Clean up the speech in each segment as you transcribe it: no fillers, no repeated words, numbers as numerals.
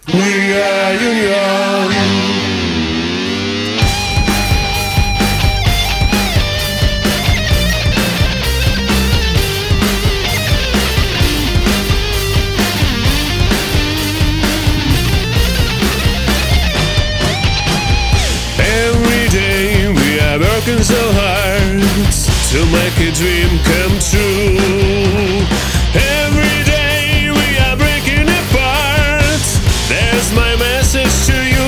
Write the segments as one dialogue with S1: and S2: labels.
S1: We are Union. Every day we are working so hard to make a dream come true. Every day we are breaking apart. There's my message to you.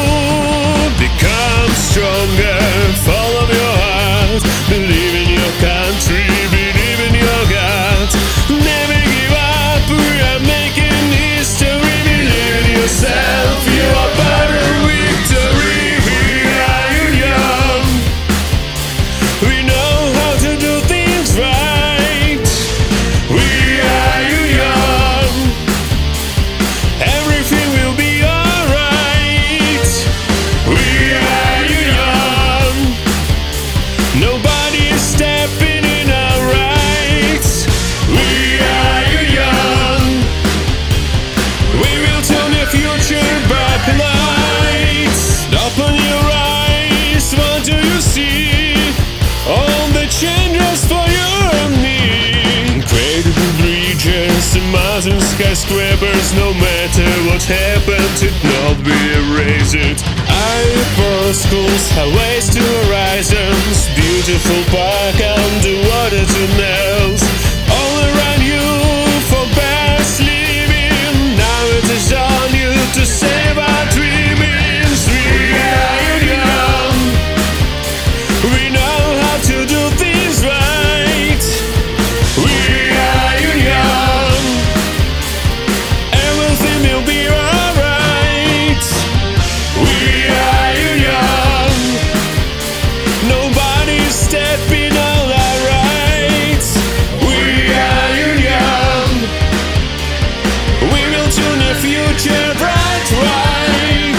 S1: Become stronger, follow your heart. Believe in your country, believe in your God. Never give up, we are making history. Believe in yourself, you are part of victory. We are Union. We know how to do things right. We are Union. Everything will be alright. We are Union. Nobody is stepping in our rights. We are Union. We will turn the future back lights. Open your eyes, what do you see? All the changes for you and me. Incredible bridges, mountain skyscrapers. No matter what happened, it not be erased. Airport schools, highways to horizons. Beautiful park, underwater tunnels. All around you for best living. Now it is on you to save our dreamings. We are Union. We know how to do things right. We are Union. Everything will be alright. We are Union. Nobody's stepping on our rights. We are Union. We will turn the future bright right.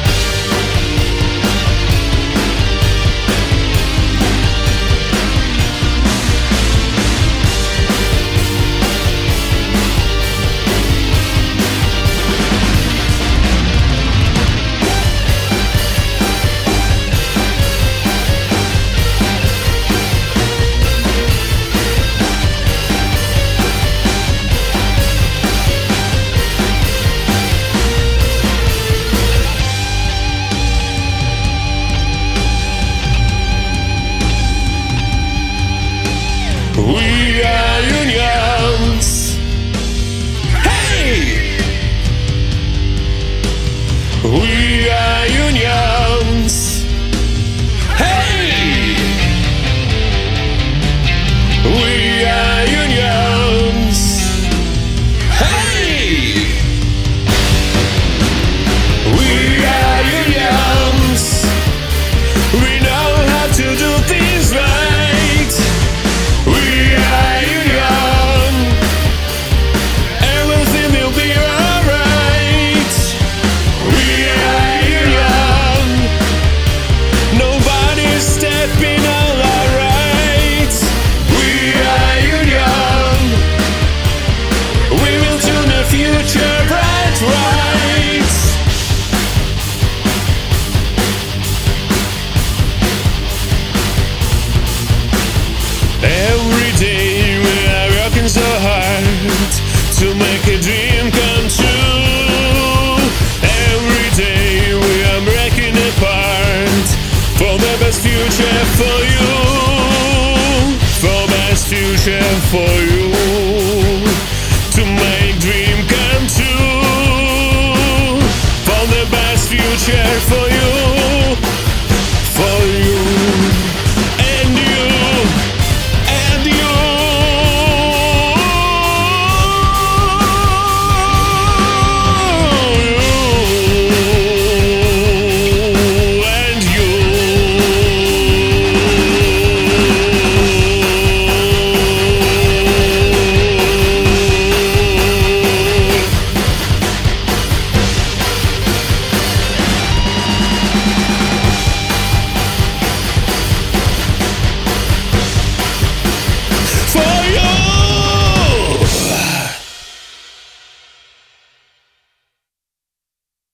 S1: We are Unions. Hey! We are Unions. Hey! We are Unions. Hey! We are Unions. We know how to do things right. We are Union. Everything will be alright. We are Union. Nobody's stepping on our rights. We are Union. We will turn the future bright right. Every day we are working so hard to make a dream come true. Every day we are breaking apart for the best future for you. For best future for